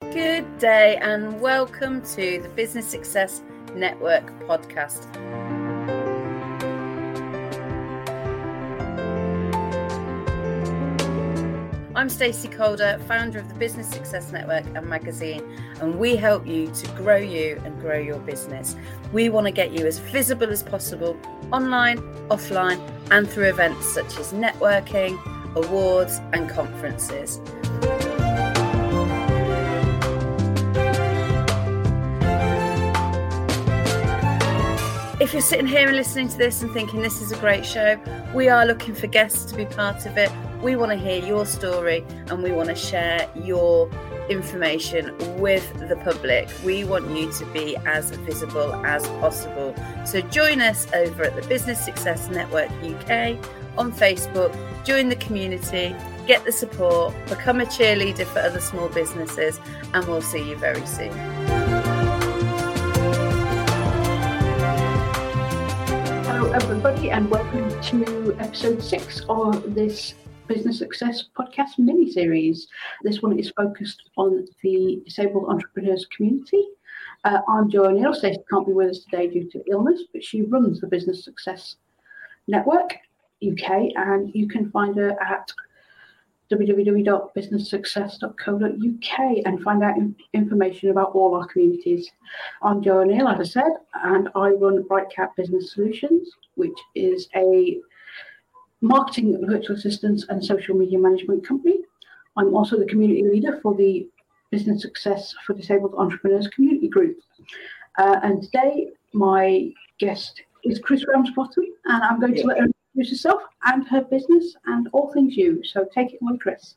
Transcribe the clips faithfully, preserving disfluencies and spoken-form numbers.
Good day and welcome to the Business Success Network podcast. I'm Stacey Calder, founder of the Business Success Network and magazine, and we help you to grow you and grow your business. We want to get you as visible as possible online, offline, and through events such as networking, awards, and conferences. If you're sitting here and listening to this and thinking this is a great show, we are looking for guests to be part of it. We want to hear your story and we want to share your information with the public. We want you to be as visible as possible. So join us over at the Business Success Network U K on Facebook, join the community, get the support, become a cheerleader for other small businesses, and we'll see you very soon. Hello everybody and welcome to episode six of this Business Success podcast mini-series. This one is focused on the disabled entrepreneurs community. Uh, I'm Jo O'Neill. Stacey can't be with us today due to illness, but she runs the Business Success Network U K, and you can find her at w w w dot business success dot co dot u k and find out in- information about all our communities. I'm Jo O'Neill, as I said, and I run BrightCat Business Solutions, which is a marketing, virtual assistance and social media management company. I'm also the community leader for the Business Success for Disabled Entrepreneurs community group. Uh, and today my guest is Chris Ramsbottom, and I'm going to let her introduce herself and her business and all things you. So take it away, Chris.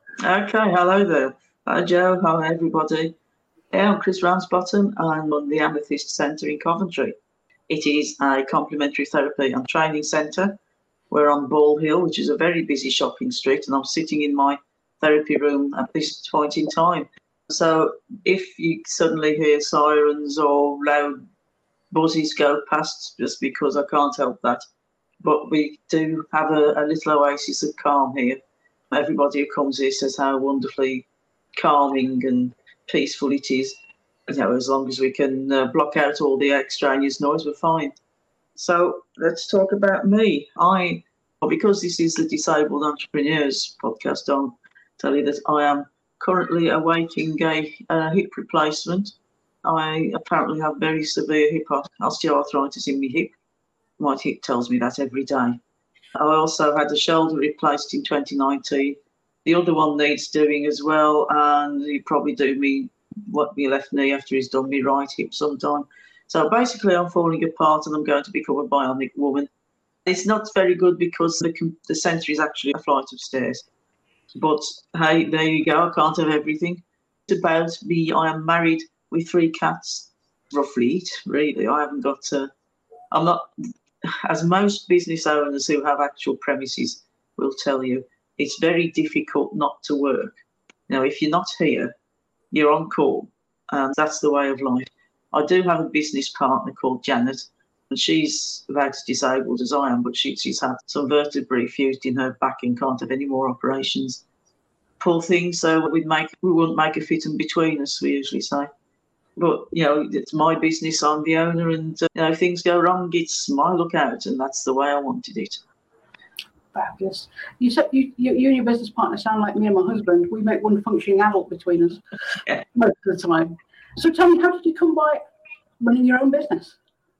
Okay, hello there. Hi Jo, hi everybody. Yeah, I'm Chris Ramsbottom. I'm on the Amethyst Centre in Coventry. It is a complementary therapy and training centre. We're on Ball Hill, which is a very busy shopping street, and I'm sitting in my therapy room at this point in time. So if you suddenly hear sirens or loud buzzes go past, just because I can't help that. But we do have a, a little oasis of calm here. Everybody who comes here says how wonderfully calming and peaceful it is. You know, as long as we can uh, block out all the extraneous noise, we're fine. So let's talk about me. I, well, because this is the Disabled Entrepreneurs podcast, I'll tell you that I am currently awaiting a, a hip replacement. I apparently have very severe hip osteoarthritis in my hip. My hip tells me that every day. I also had a shoulder replaced in twenty nineteen. The other one needs doing as well, and he'll probably do me what my left knee after he's done me right hip sometime. So basically I'm falling apart and I'm going to become a bionic woman. It's not very good because the, the centre is actually a flight of stairs. But hey, there you go, I can't have everything. It's about me. I am married with three cats, roughly, really. I haven't got, uh, I'm not, as most business owners who have actual premises will tell you, it's very difficult not to work. Now, if you're not here, you're on call, and that's the way of life. I do have a business partner called Janet, and she's about as disabled as I am, but she, she's had some vertebrae fused in her back and can't have any more operations. Poor thing, so we'd make, we wouldn't make a fit in between us, we usually say. But, you know, it's my business, I'm the owner, and, uh, you know, if things go wrong, it's my lookout, and that's the way I wanted it. Fabulous. You said you, you, you and your business partner sound like me and my husband. We make one functioning adult between us Yeah. most of the time. So tell me, how did you come by running your own business?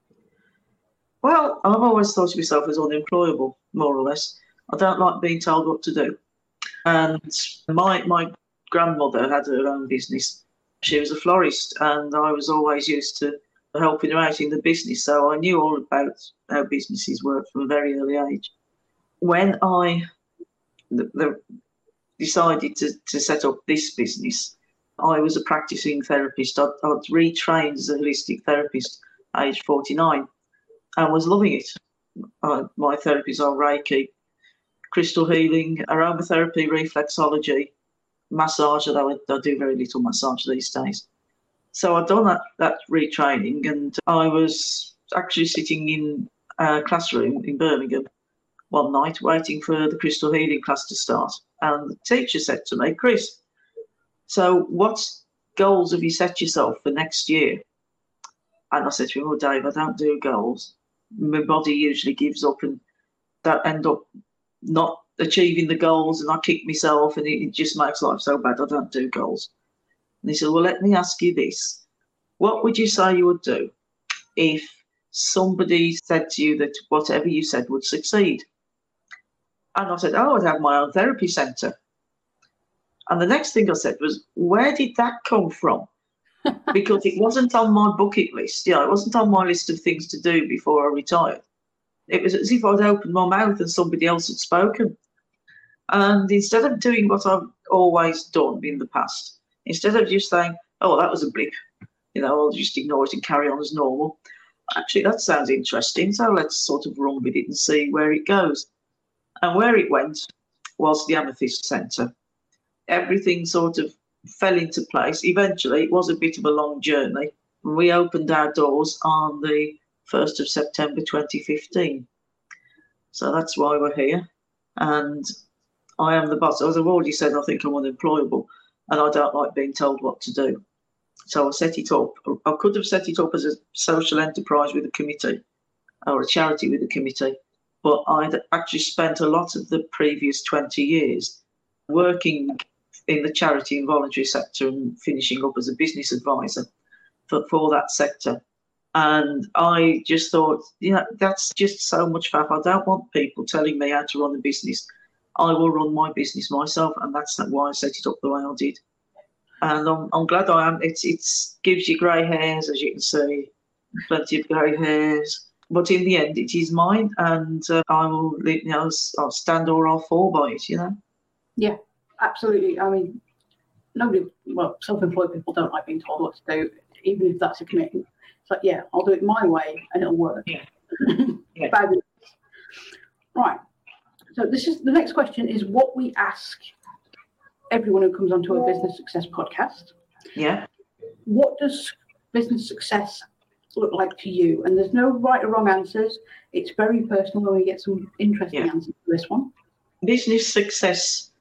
Well, I've always thought of myself as unemployable, more or less. I don't like being told what to do. And my my grandmother had her own business. She was a florist, and I was always used to helping her out in the business, so I knew all about how businesses work from a very early age. When I the, the decided to, to set up this business, I was a practicing therapist. I'd, I'd retrained as a holistic therapist age forty-nine and was loving it. Uh, my therapies are Reiki, crystal healing, aromatherapy, reflexology, massage, although I, I do very little massage these days. So I'd done that, that retraining, and I was actually sitting in a classroom in Birmingham one night waiting for the crystal healing class to start. And the teacher said to me, Chris, so what's goals have you set yourself for next year? And I said to him, oh, Dave, I don't do goals. My body usually gives up and don't end up not achieving the goals, and I kick myself, and it, it just makes life so bad. I don't do goals. And he said, well, let me ask you this. What would you say you would do if somebody said to you that whatever you said would succeed? And I said, oh, I'd have my own therapy centre. And the next thing I said was, where did that come from? Because it wasn't on my bucket list. You know, it wasn't on my list of things to do before I retired. It was as if I'd opened my mouth and somebody else had spoken. And instead of doing what I've always done in the past, instead of just saying, oh, that was a blip, you know, I'll just ignore it and carry on as normal. Actually, that sounds interesting, so let's sort of run with it and see where it goes. And where it went was the Amethyst Centre. Everything sort of fell into place. Eventually, it was a bit of a long journey. We opened our doors on the first of September twenty fifteen. So that's why we're here. And I am the boss. As I've already said, I think I'm unemployable, and I don't like being told what to do. So I set it up. I could have set it up as a social enterprise with a committee or a charity with a committee, but I'd actually spent a lot of the previous twenty years working in the charity and voluntary sector and finishing up as a business advisor for, for that sector. And I just thought, you know, that's just so much faff. I don't want people telling me how to run a business. I will run my business myself, and that's why I set it up the way I did. And I'm, I'm glad I am. It it's, gives you grey hairs, as you can see, plenty of grey hairs. But in the end, it is mine, and uh, I will, you know, I'll stand or I'll fall by it, you know. Yeah, absolutely. I mean, nobody, well, self-employed people don't like being told what to do, even if that's a commitment. It's like, yeah, I'll do it my way, and it'll work. Yeah. Yeah. Fabulous. Right. So this is the next question is what we ask everyone who comes onto a business success podcast. Yeah. What does business success look like to you? And there's no right or wrong answers. It's very personal, and we get some interesting yeah. answers to this one. Business success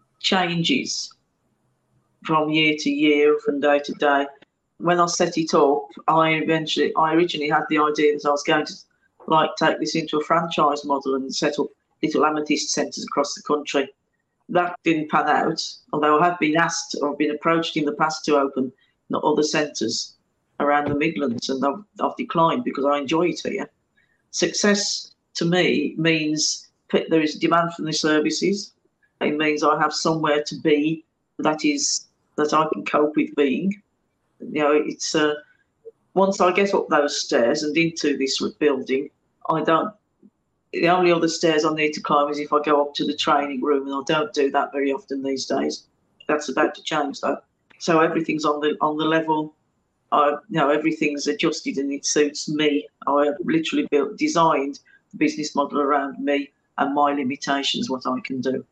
changes from year to year, from day to day. When I set it up, I eventually, I originally had the idea that I was going to like take this into a franchise model and set up little Amethyst centres across the country. That didn't pan out, although I have been asked or been approached in the past to open other centres around the Midlands, and I've, I've declined because I enjoy it here. Success to me means there is demand for the services. It means I have somewhere to be that is that I can cope with being. You know, it's uh, once I get up those stairs and into this building, I don't. The only other stairs I need to climb is if I go up to the training room, and I don't do that very often these days. That's about to change, though. So everything's on the on the level. I, you know, everything's adjusted and it suits me. I have literally built, designed the business model around me and my limitations, what I can do.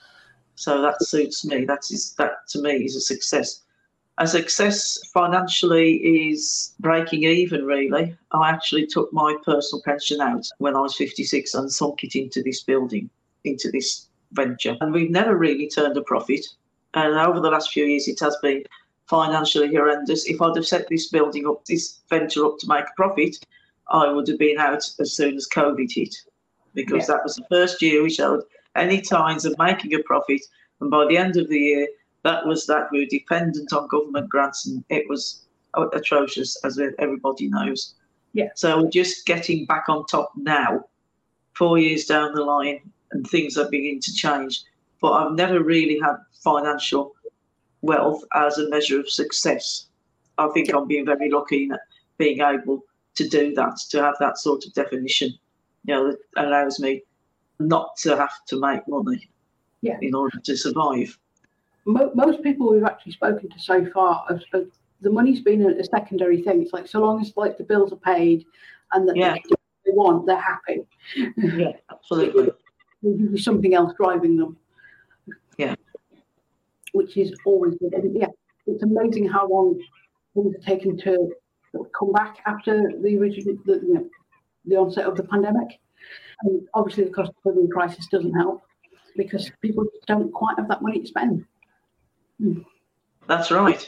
So that suits me. That is that to me is a success. A success financially is breaking even, really. I actually took my personal pension out when I was fifty-six and sunk it into this building, into this venture. And we've never really turned a profit. And over the last few years, it has been financially horrendous. If I'd have set this building up, this venture up to make a profit, I would have been out as soon as COVID hit, because yeah. that was the first year we showed any signs of making a profit. And by the end of the year, that was that we were dependent on government grants, and it was atrocious, as everybody knows. Yeah. So we're just getting back on top now, four years down the line, and things are beginning to change. But I've never really had financial wealth as a measure of success. I think I'm being very lucky in being able to do that, to have that sort of definition, you know, that allows me not to have to make money yeah. in order to survive. Most people we've actually spoken to so far, have, have, the money's been a, a secondary thing. It's like, so long as like the bills are paid and that yeah. they, they want, they're happy. Yeah, absolutely. There's something else driving them. Yeah. Which is always good. And yeah, it's amazing how long things have taken to come back after the original, the, you know, the onset of the pandemic. And obviously the cost of living crisis doesn't help because people don't quite have that money to spend. That's right.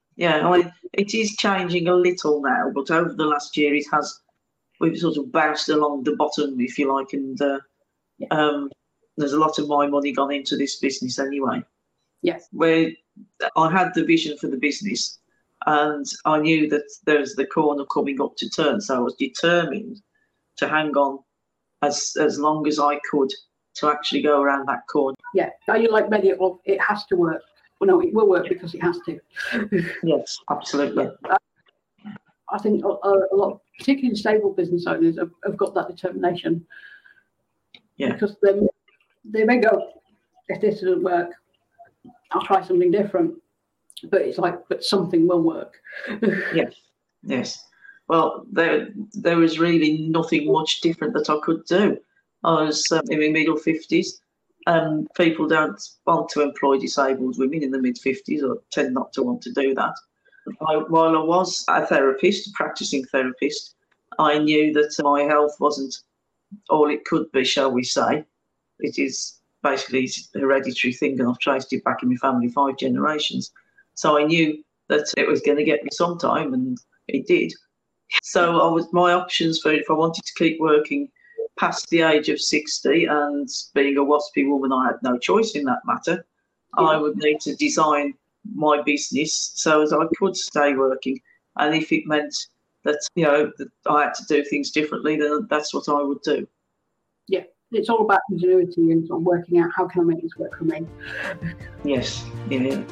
Yeah, I mean, it is changing a little now, but over the last year it has, we've sort of bounced along the bottom, if you like, and uh, Yeah. um, there's a lot of my money gone into this business anyway. Yes. Where I had the vision for the business and I knew that there's the corner coming up to turn, so I was determined to hang on as as long as I could to actually go around that corner. Yeah. Are you like many of it has to work? Well, no, it will work because it has to. Yes, absolutely. Yeah. I think a, a lot, particularly stable business owners, have, have got that determination. Yeah. Because they, they may go, if this doesn't work, I'll try something different. But it's like, but something will work. Yes, yes. Well, there there was really nothing much different that I could do. I was um, in my middle fifties. Um, people don't want to employ disabled women in the mid fifties, or tend not to want to do that. I, while I was a therapist, a practicing therapist, I knew that my health wasn't all it could be, shall we say. It is basically a hereditary thing, and I've traced it back in my family five generations. So I knew that it was going to get me sometime, and it did. So I was my options for if I wanted to keep working past the age of sixty, and being a waspy woman, I had no choice in that matter. Yeah. I would need to design my business so as I could stay working, and if it meant that you know that I had to do things differently, then that's what I would do. Yeah, it's all about ingenuity and sort of working out how can I make this work for me. Yes, yeah.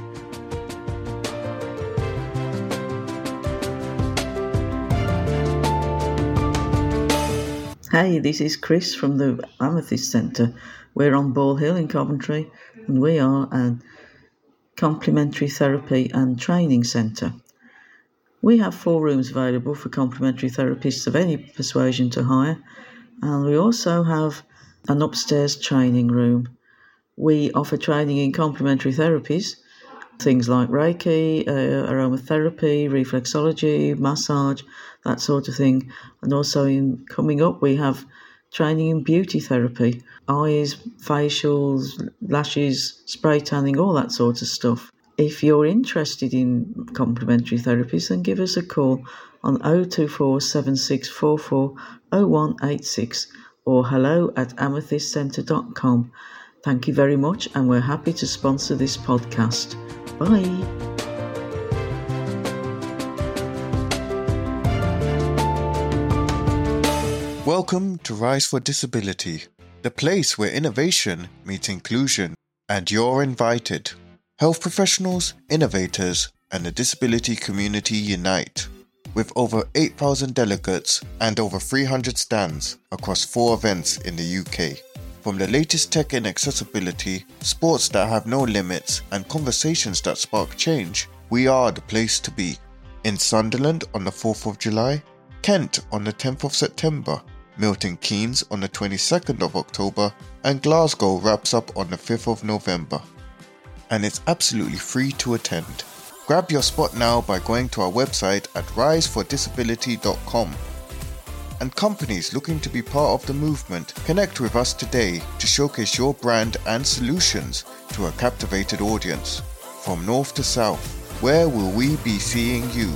Hey, this is Chris from the Amethyst Centre. We're on Ball Hill in Coventry, and we are a complementary therapy and training centre. We have four rooms available for complementary therapists of any persuasion to hire, and we also have an upstairs training room. We offer training in complementary therapies, things like Reiki, uh, aromatherapy, reflexology, massage, that sort of thing. And also in coming up, we have training in beauty therapy, eyes, facials, lashes, spray tanning, all that sort of stuff. If you're interested in complementary therapies, then give us a call on oh two four, seven six four four, oh one eight six or hello at amethyst centre dot com. Thank you very much, and we're happy to sponsor this podcast. Bye. Welcome to Rise for Disability, the place where innovation meets inclusion, and you're invited. Health professionals, innovators, and the disability community unite. With over eight thousand delegates and over three hundred stands across four events in the U K. From the latest tech in accessibility, sports that have no limits, and conversations that spark change, we are the place to be. In Sunderland on the fourth of July, Kent on the tenth of September, Milton Keynes on the twenty-second of October, and Glasgow wraps up on the fifth of November. And it's absolutely free to attend. Grab your spot now by going to our website at rise for disability dot com. And companies looking to be part of the movement, connect with us today to showcase your brand and solutions to a captivated audience. From north to south, where will we be seeing you?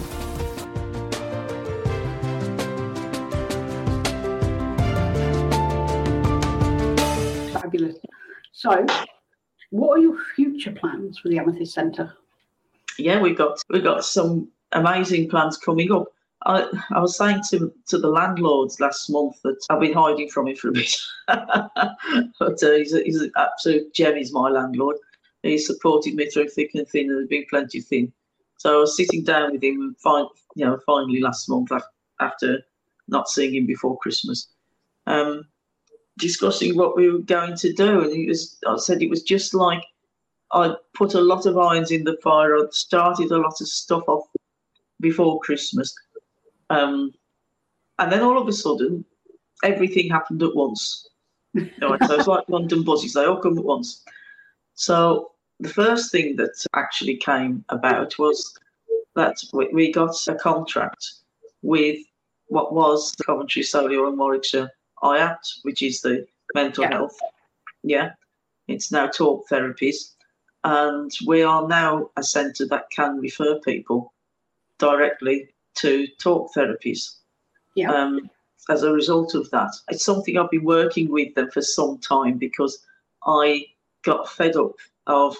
Fabulous. So, what are your future plans for the Amethyst Centre? Yeah, we've got we've got some amazing plans coming up. I, I was saying to to the landlords last month that I've been hiding from him for a bit, but uh, he's, a, he's an absolute gem. He's my landlord. He's supported me through thick and thin, and there's been plenty thin. So I was sitting down with him, and find, you know, finally last month after not seeing him before Christmas, um, discussing what we were going to do, and he was. I said it was just like I put a lot of irons in the fire. I'd started a lot of stuff off before Christmas. Um, and then all of a sudden, everything happened at once. You know, so it's like London buses, they all come at once. So the first thing that actually came about was that we got a contract with what was the Coventry, Solihull and Warwickshire I A T, which is the mental yeah. health. Yeah, it's now Talk Therapies. And we are now a centre that can refer people directly to talk therapies. Yeah. Um, as a result of that, it's something I've been working with them for some time, because I got fed up of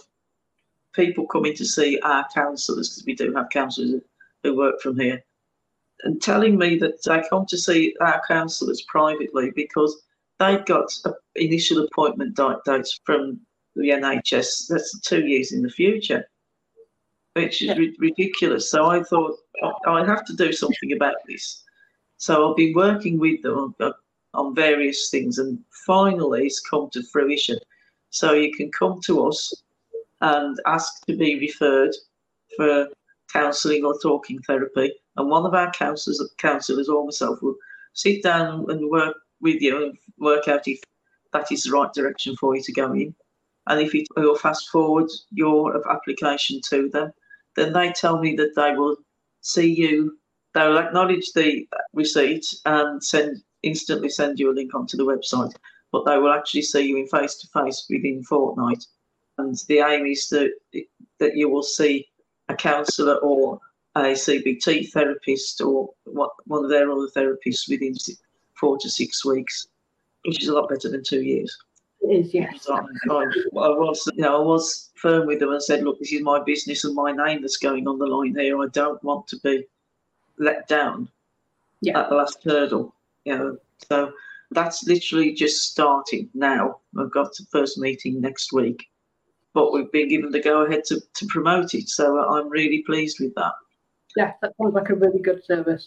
people coming to see our counsellors, because we do have counsellors who work from here, and telling me that they come to see our counsellors privately because they've got a, initial appointment dates from the N H S that's two years in the future, which is Yeah. ri- ridiculous. So I thought I, I have to do something about this. So I've been working with them on, on various things, and finally it's come to fruition. So you can come to us and ask to be referred for counselling or talking therapy, and one of our counsellors, counsellors or myself, will sit down and work with you and work out if that is the right direction for you to go in. And if it will fast forward your application to them, then they tell me that they will see you. They will acknowledge the receipt and send instantly send you a link onto the website, but they will actually see you in face to face within a fortnight. And the aim is that that you will see a counsellor or a C B T therapist or what, one of their other therapists within four to six weeks, which is a lot better than two years. It is, yes. I, I, I was, you know, I was firm with them and said, look, this is my business and my name that's going on the line here. I don't want to be let down Yeah. at the last hurdle, you know. So that's literally just starting now. I've got the first meeting next week, but we've been given the go-ahead to, to promote it. So I'm really pleased with that. Yeah, that sounds like a really good service.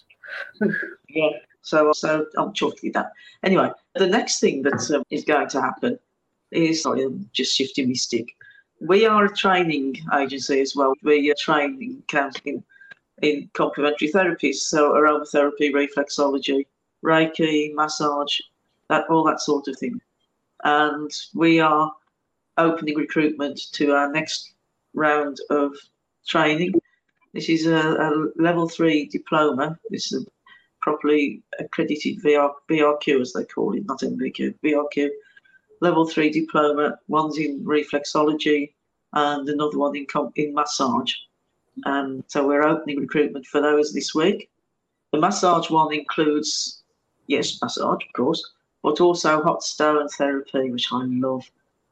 Yeah. So, so I'm chuffed with that. Anyway, the next thing that um, is going to happen is, sorry, I'm just shifting my stick. We are a training agency as well. We are training counselling in complementary therapies, so aromatherapy, reflexology, Reiki, massage, that all that sort of thing. And we are opening recruitment to our next round of training. This is a, a level three diploma. This is a properly accredited V R, B R Q, as they call it, not M V Q, B R Q. Level three diploma. One's in reflexology and another one in in massage. And so we're opening recruitment for those this week. The massage one includes, yes, massage, of course, but also hot stone therapy, which I love,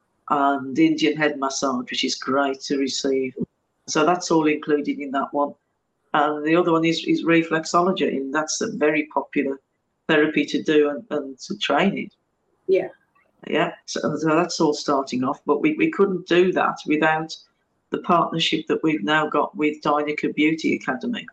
and Indian head massage, which is great to receive. So that's all included in that one. And the other one is, is reflexology, and that's a very popular therapy to do and, and to train in. Yeah. Yeah, so, so that's all starting off, but we, we couldn't do that without the partnership that we've now got with Dynica Beauty Academy.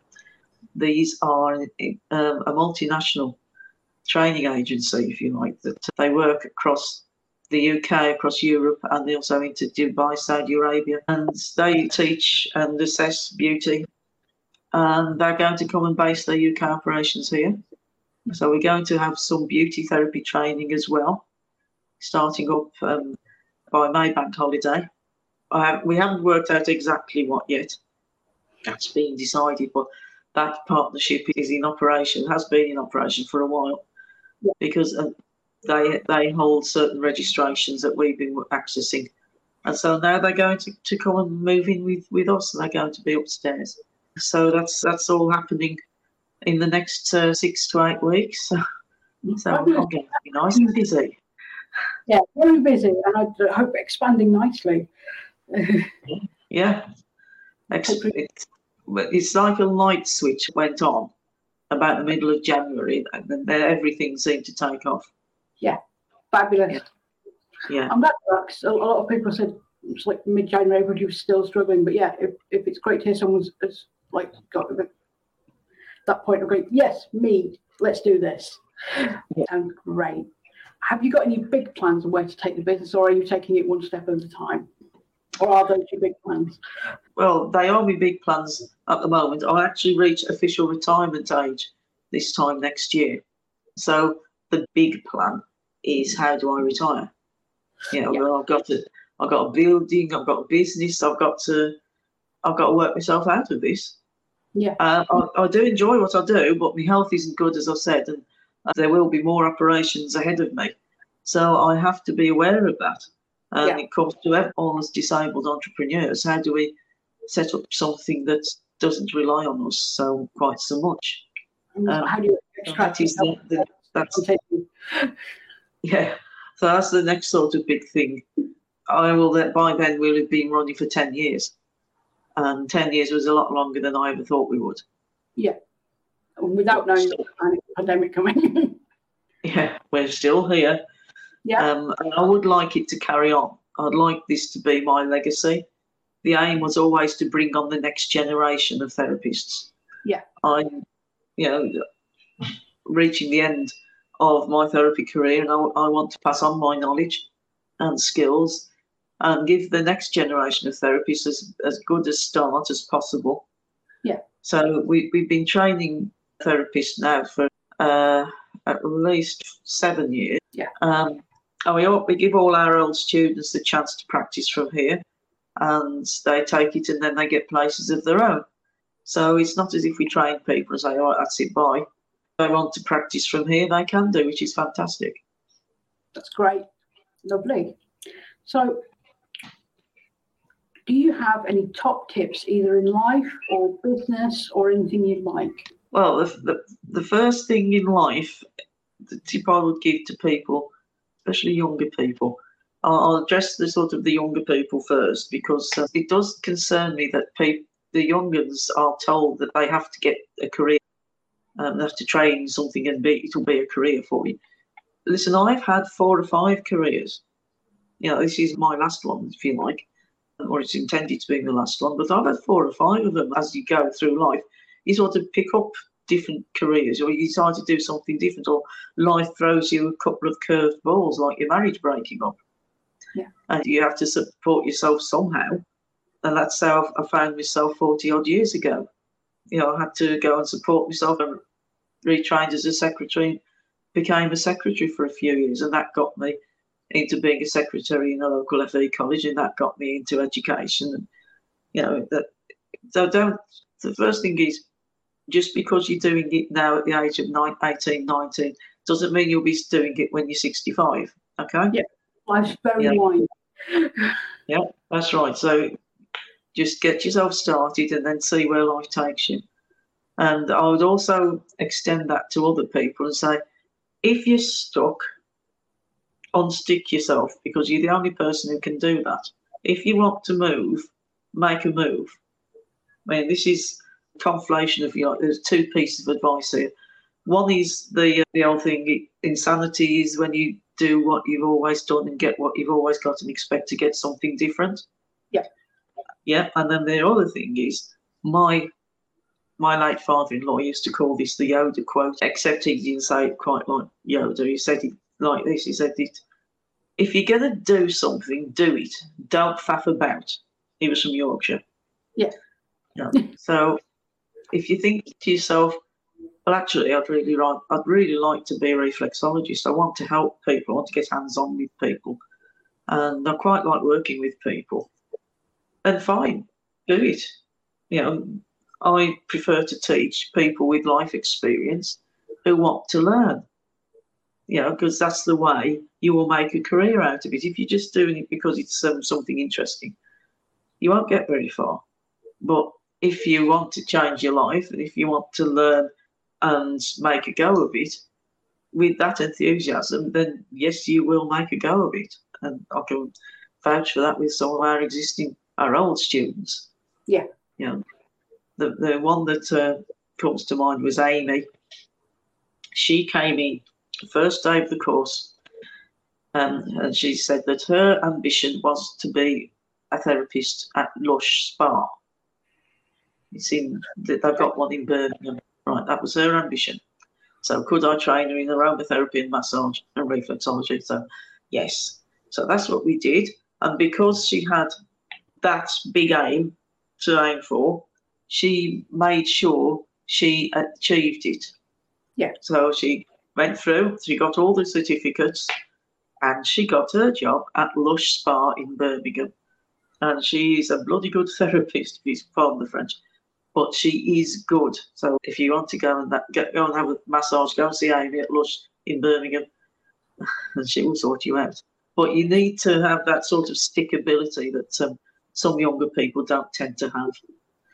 These are um, a multinational training agency, if you like, that they work across the U K, across Europe, and they also into Dubai, Saudi Arabia, and they teach and assess beauty. And they're going to come and base their U K operations here. So we're going to have some beauty therapy training as well, starting up um, by May Bank holiday. Uh, we haven't worked out exactly what yet. That's being decided, but that partnership is in operation, has been in operation for a while, yeah. because uh, they they hold certain registrations that we've been accessing. And so now they're going to, to come and move in with, with us, and they're going to be upstairs. So that's that's all happening in the next uh, six to eight weeks. So, so I'm going to be nice and busy. Yeah, very busy, and I hope expanding nicely. Yeah, it's, it's like a light switch went on about the middle of January, and then everything seemed to take off. Yeah, fabulous. Yeah, yeah. And that works. A lot of people said it's like mid-January, but you're still struggling. But yeah, if, if it's great to hear someone's has, like got to that point of going, yes, me, let's do this. Yeah. And great. Have you got any big plans on where to take the business, or are you taking it one step at a time? Or are those your big plans? Well, they are my big plans at the moment. I actually reach official retirement age this time next year. So the big plan is, how do I retire? You know, yeah. well, I've got to, I've got a building, I've got a business, I've got to, I've got to work myself out of this. Yeah. Uh, I, I do enjoy what I do, but my health isn't good, as I've said, and there will be more operations ahead of me. So I have to be aware of that. And yeah. it comes to all as disabled entrepreneurs. How do we set up something that doesn't rely on us so quite so much. And so Um, how do you extract that is the, the, that's yeah. So that's the next sort of big thing. I will that by then we'll have been running for ten years, and ten years was a lot longer than I ever thought we would. Yeah, without knowing the pandemic coming. Yeah, we're still here. Yeah, um, and I would like it to carry on. I'd like this to be my legacy. The aim was always to bring on the next generation of therapists. Yeah, I'm, you know, reaching the end of my therapy career, and I, I want to pass on my knowledge and skills and give the next generation of therapists as, as good a start as possible. Yeah. So we, we've been training therapists now for uh, at least seven years. Yeah. Um, and we, all, we give all our old students the chance to practice from here, and they take it and then they get places of their own. So it's not as if we train people and say, all right, that's it, bye. If they want to practice from here, they can do, which is fantastic. That's great. Lovely. So do you have any top tips, either in life or business or anything you'd like? Well, the, the, the first thing in life, the tip I would give to people, especially younger people, I'll, I'll address the sort of the younger people first, because uh, it does concern me that people, the young ones are told that they have to get a career, um, they have to train something and be, it'll be a career for you. Listen, I've had four or five careers. You know, this is my last one, if you like, or it's intended to be the last one, but I've had four or five of them. As you go through life, you sort of pick up different careers, or you decide to do something different, or life throws you a couple of curved balls, like your marriage breaking up. Yeah. And you have to support yourself somehow. And that's how I found myself forty odd years ago. You know, I had to go and support myself and retrained as a secretary, became a secretary for a few years, and that got me into being a secretary in a local F E college, and that got me into education. And, you know, that, so don't, the first thing is, just because you're doing it now at the age of eighteen, nineteen, doesn't mean you'll be doing it when you're sixty-five, okay? Yeah, life's very yeah. wide. Yeah, that's right. So just get yourself started and then see where life takes you. And I would also extend that to other people and say, if you're stuck, unstick yourself, because you're the only person who can do that. If you want to move, make a move. I mean, this is conflation of, you know, there's two pieces of advice here. One is the, uh, the old thing, insanity is when you do what you've always done and get what you've always got and expect to get something different. Yeah. Yeah, and then the other thing is, my my late father-in-law used to call this the Yoda quote, except he didn't say it quite like Yoda. He said it like this. He said, it, if you're going to do something, do it. Don't faff about. He was from Yorkshire. Yeah. Yeah. So if you think to yourself, well, actually, I'd really like, I'd really like to be a reflexologist. I want to help people. I want to get hands-on with people. And I quite like working with people. And fine, do it. You know, I prefer to teach people with life experience who want to learn. You know, because that's the way you will make a career out of it. If you're just doing it because it's um, something interesting, you won't get very far. But if you want to change your life, and if you want to learn and make a go of it, with that enthusiasm, then yes, you will make a go of it. And I can vouch for that with some of our existing, our old students. Yeah. You know, the, the one that uh, comes to mind was Amy. She came in the first day of the course, um, and she said that her ambition was to be a therapist at Lush Spa. It's in, they've got one in Birmingham. Right, that was her ambition. So could I train her in aromatherapy and massage and reflexology? So yes. So that's what we did. And because she had that big aim to aim for, she made sure she achieved it. Yeah. So she went through, she got all the certificates, and she got her job at Lush Spa in Birmingham. And she is a bloody good therapist, if you pardon the French. But she is good. So if you want to go and that, get, go and have a massage, go and see Amy at Lush in Birmingham, and she will sort you out. But you need to have that sort of stickability that um, some younger people don't tend to have.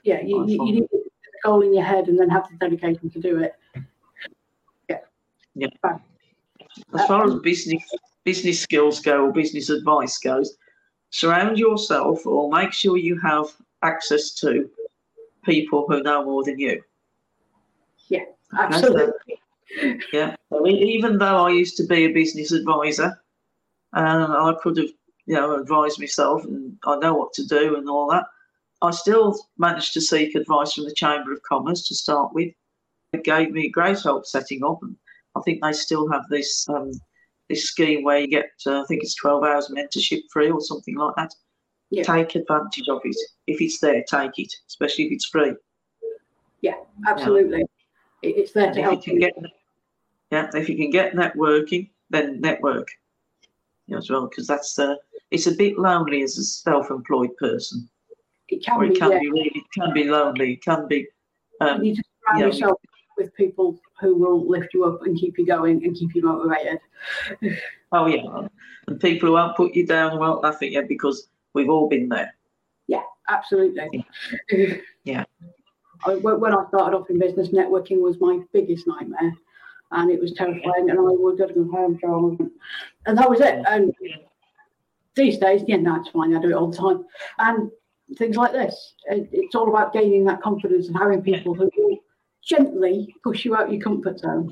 Yeah, you, you, you need to get a goal in your head and then have the dedication to do it. Yeah. Yeah. Fine. As far as business business skills go or business advice goes, surround yourself or make sure you have access to people who know more than you. Yeah, absolutely. So, yeah. So even though I used to be a business advisor, and I could have, you know, advised myself and I know what to do and all that, I still managed to seek advice from the Chamber of Commerce to start with. It gave me great help setting up, and I think they still have this um, this scheme where you get, uh, I think it's twelve hours mentorship free or something like that. Yeah. Take advantage of it. If it's there, take it, especially if it's free. Yeah, absolutely. Yeah. It's there to help you. Get, yeah, if you can get networking, then network, you know, as well, because that's uh, it's a bit lonely as a self-employed person. It can or it be. Can yeah. be really, it can be lonely. It can be. Um, you need to surround you know, yourself with people who will lift you up and keep you going and keep you motivated. Oh yeah, and people who won't put you down and won't laugh at you, because we've all been there. Yeah, absolutely. Yeah. yeah. I, when I started off in business, networking was my biggest nightmare, and it was terrifying. And I would go to go home, John, and that was it. And these days, yeah, no, it's fine. I do it all the time, and things like this. It, it's all about gaining that confidence and having people who will gently push you out your comfort zone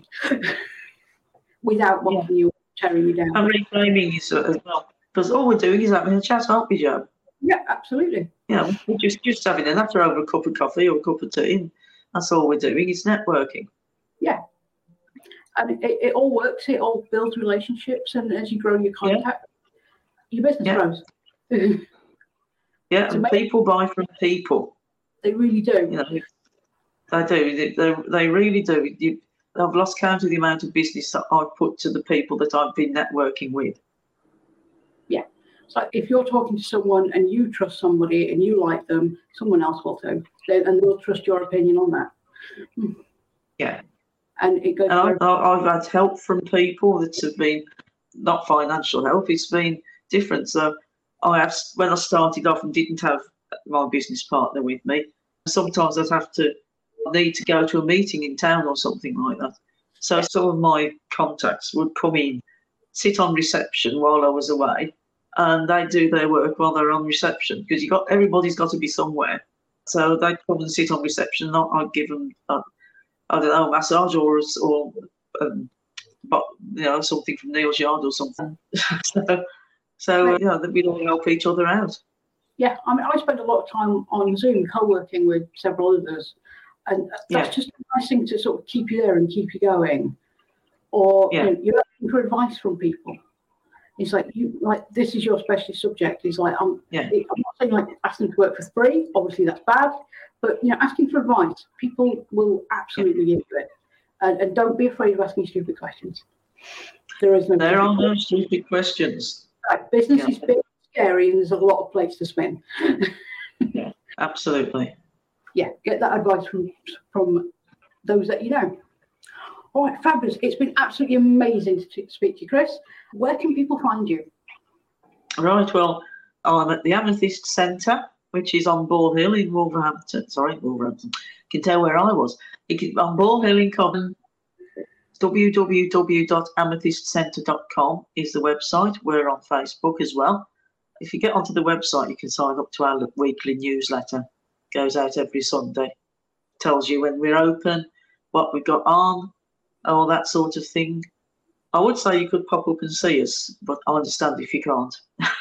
without wanting yeah. you tearing you down. And reframing you as well, because all we're doing is having a chat, aren't we, Joe? Yeah, absolutely. You know, we're just, just having an after over a cup of coffee or a cup of tea, and that's all we're doing. It's networking. Yeah. And it, it all works. It all builds relationships, and as you grow your contact, yeah. your business yeah. grows. yeah, and people buy from people. They really do. You know, they do. They, they, they really do. You, I've lost count of the amount of business that I've put to the people that I've been networking with. Yeah. So if you're talking to someone and you trust somebody and you like them, someone else will too, and they'll trust your opinion on that. Yeah. And it goes. And I, I've had help from people that have been not financial help. It's been different. So I have, when I started off and didn't have my business partner with me, sometimes I'd have to need to go to a meeting in town or something like that. So some of my contacts would come in, sit on reception while I was away, and they do their work while they're on reception, because you got everybody's got to be somewhere. So they'd come and sit on reception, and I'd give them, uh, I don't know, a massage or or um, but you know, something from Neil's Yard or something. so, so uh, you know, we'd all help each other out. Yeah, I mean, I spend a lot of time on Zoom co-working with several others, and that's yeah. just a nice thing to sort of keep you there and keep you going. Or yeah. you know, you're asking for advice from people. It's like you like this is your specialist subject. It's like I'm. Yeah. I'm not saying like asking to work for free. Obviously, that's bad. But you know, asking for advice, people will absolutely yeah. give you it, and, and don't be afraid of asking stupid questions. There is no. There are no stupid questions. Right. Business yeah. is big, scary, and there's a lot of plates to spin. yeah, absolutely. Yeah, get that advice from from those that you know. All right, fabulous. It's been absolutely amazing to speak to you, Chris. Where can people find you? Right, well, I'm at the Amethyst Centre, which is on Ball Hill in Wolverhampton. Sorry, Wolverhampton. You can tell where I was. You can, on Ball Hill in Cobham, w w w dot amethyst centre dot com is the website. We're on Facebook as well. If you get onto the website, you can sign up to our weekly newsletter. It goes out every Sunday. Tells you when we're open, what we've got on, all that sort of thing. I would say you could pop up and see us, but I understand if you can't.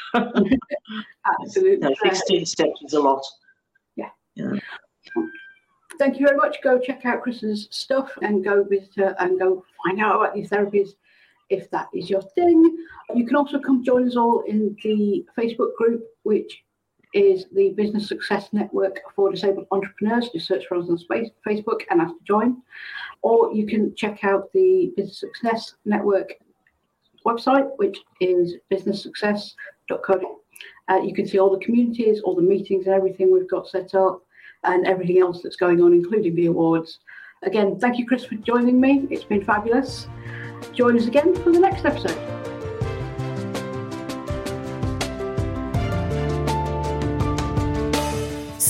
Absolutely. No, sixteen steps is a lot. Yeah. yeah. Thank you very much. Go check out Chris's stuff and go visit her and go find out about these therapies if that is your thing. You can also come join us all in the Facebook group, which is the Business Success Network for Disabled Entrepreneurs. Just search for us on Facebook and ask to join. Or you can check out the Business Success Network website, which is business success dot co. Uh, you can see all the communities, all the meetings and everything we've got set up and everything else that's going on, including the awards. Again, thank you, Chris, for joining me. It's been fabulous. Join us again for the next episode.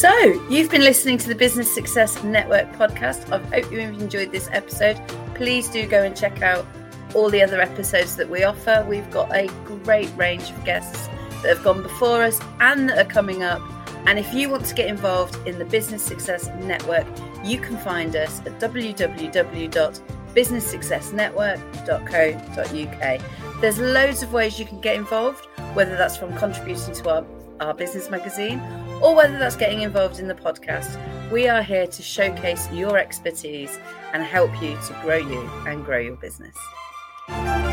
So, you've been listening to the Business Success Network podcast. I hope you've enjoyed this episode. Please do go and check out all the other episodes that we offer. We've got a great range of guests that have gone before us and that are coming up. And if you want to get involved in the Business Success Network, you can find us at w w w dot business success network dot co dot u k. There's loads of ways you can get involved, whether that's from contributing to our, our business magazine or whether that's getting involved in the podcast. We are here to showcase your expertise and help you to grow you and grow your business.